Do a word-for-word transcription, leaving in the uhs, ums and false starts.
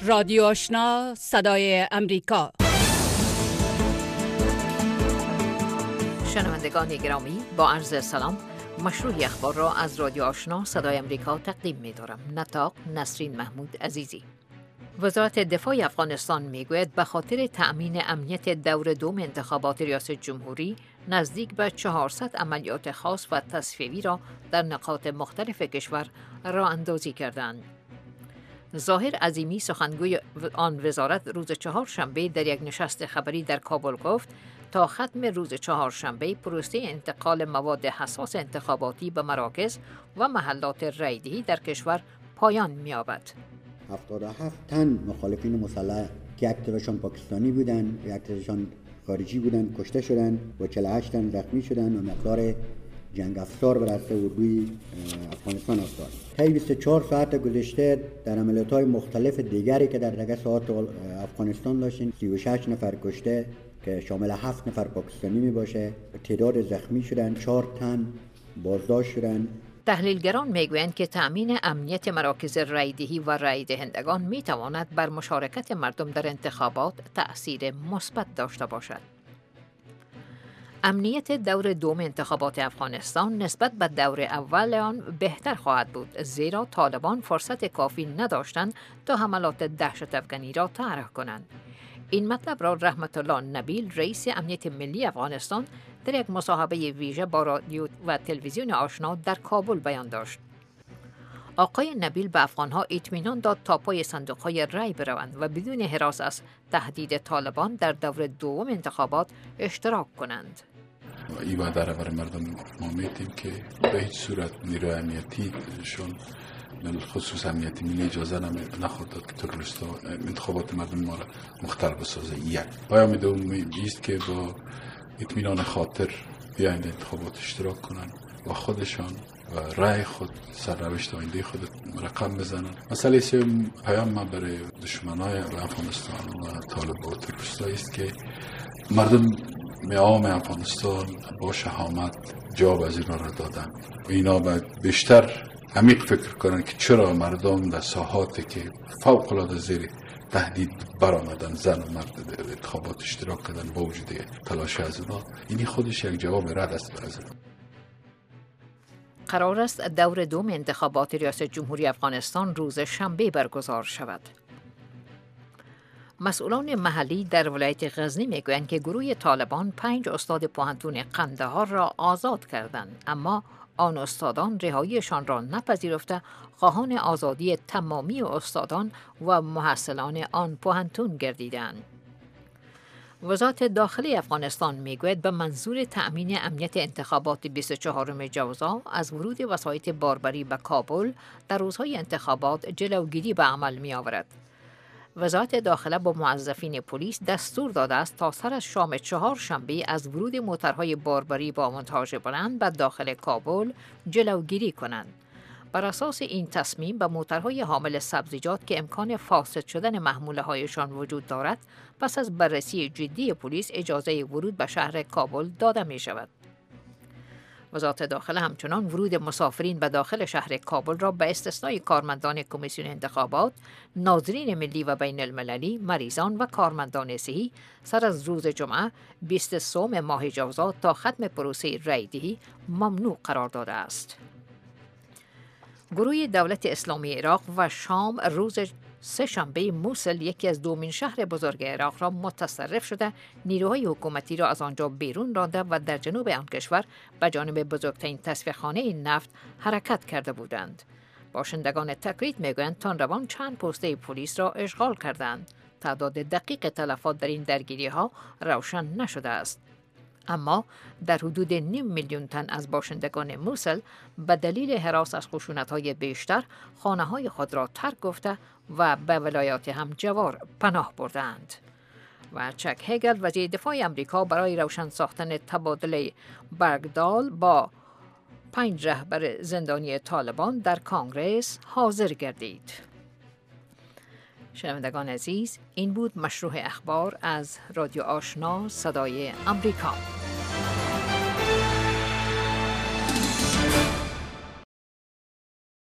رادیو آشنا صدای امریکا. شنوندگان گرامی، با عرض سلام، مشروع اخبار را از رادیو آشنا صدای امریکا تقدیم می دارم. نطاق نسرین محمود عزیزی. وزارت دفاع افغانستان میگوید به خاطر تأمین امنیت دور دوم انتخابات ریاست جمهوری نزدیک به چهارصد عملیات خاص و تصفیه‌ای را در نقاط مختلف کشور راه اندازی کردند. ظاهر عظیمی سخنگوی آن وزارت روز چهارشنبه در یک نشست خبری در کابل گفت تا ختم روز چهارشنبه پروسه انتقال مواد حساس انتخاباتی به مراکز و محلات رایدهی در کشور پایان می‌یابد. هفتاد و هفت تن مخالفین مسلح که یک تعدادشان پاکستانی بودند، یک تعدادشان خارجی بودند کشته شدند و چهل و هشت تن زخمی شدند و مقدار جنگ افزار بر علیه اردوی افغانستان افتاد. طی بیست و چهار ساعت گذشته در عملیات‌های مختلف دیگری که در رگه ساعات افغانستان داشتیم سی و شش نفر کشته که شامل هفت نفر پاکستانی می باشه، تعداد زخمی شدند، چهار تن بازداشت شدند. تحلیلگران میگویند که تأمین امنیت مراکز رایدهی و رای دهندگان میتواند بر مشارکت مردم در انتخابات تأثیر مثبت داشته باشد. امنیت دور دوم انتخابات افغانستان نسبت به دور اول آن بهتر خواهد بود، زیرا طالبان فرصت کافی نداشتند تا حملات دهشت افغانی را طرح کنند. این مطلب را رحمت الله نبیل، رئیس امنیت ملی افغانستان، در یک مصاحبه ویژه با رادیو و تلویزیون آشنا در کابل بیان داشت. آقای نبیل به افغانها اطمینان داد تا پای صندوق‌های رای بروند و بدون هراس از تهدید طالبان در دور دوم انتخابات اشتراک کنند. این وعده را برای مردم ما میدیم که به هیچ صورت نیروی امنیتیشون خصوص امنیتی ملی اجازه نخواهد داد که تروریست‌ها انتخابات مردم ما را مختل بسازه. یک پیام دوم است که با اطمینان خاطر بیاین انتخابات اشتراک کنند و خودشان و رای خود سرنوشت آینده خود رقم بزنند. مسئله سوم پیام ما برای دشمنای افغانستان و طالبان و تروریست‌ها است که مردم عام افغانستان با شهامت جواب از اینا را دادن و اینا باید بیشتر عمیق فکر کنن که چرا مردم در ساحاتی که فوق العاده زیر تهدید برآمدن، زن و مرد در انتخابات اشتراک کردن با وجود تلاش از اونا، اینی خودش یک جواب رد است از اونا. قرار است دور دوم انتخابات ریاست جمهوری افغانستان روز شنبه برگزار شود. مسئولان محلی در ولایت غزنی میگویند که گروه طالبان پنج استاد پوهنتون قندهار را آزاد کردند، اما آن استادان رهاییشان را نپذیرفته خواهان آزادی تمامی استادان و محصلان آن پوهنتون گردیدند. وزارت داخلی افغانستان میگوید به منظور تأمین امنیت انتخابات بیست و چهارم جوزا از ورود وسایط باربری به کابل در روزهای انتخابات جلوگیری به عمل می آورد. وزارت داخله با موظفین پلیس دستور داده است تا سر از شام چهارشنبه از ورود موترهای باربری با منتاژ بلند به داخل کابل جلوگیری کنند. بر اساس این تصمیم به موترهای حامل سبزیجات که امکان فاسد شدن محموله هایشان وجود دارد، پس از بررسی جدی پلیس اجازه ورود به شهر کابل داده می شود. وزارت داخله همچنان ورود مسافرین به داخل شهر کابل را به استثنای کارمندان کمیسیون انتخابات، ناظرین ملی و بین المللی، مریضان و کارمندان صحی سر از روز جمعه بیست و سه ماه جوزا تا ختم پروسه رایدهی ممنوع قرار داده است. گروه دولت اسلامی عراق و شام روز سه شنبه موسل، یکی از دومین شهر بزرگ عراق، را متصرف شده نیروهای حکومتی را از آنجا بیرون رانده و در جنوب آن کشور به جانب بزرگترین تصفیه‌خانه نفت حرکت کرده بودند. باشندگان تکریت میگویند تندروان چند پسته پلیس را اشغال کردند. تعداد دقیق تلفات در این درگیری ها روشن نشده است. اما در حدود نیم میلیون تن از باشندگان موسل به دلیل هراس از خشونت‌های بیشتر خانه‌های خود را ترک گفته و به ولایات همجوار پناه بردند. و چک هگل، وزیر دفاع آمریکا، برای روشن ساختن تبادله برگدال با پنج رهبر زندانی طالبان در کنگره حاضر گردید. شنوندگان عزیز، این بود مشروع اخبار از رادیو آشنا صدای امریکا.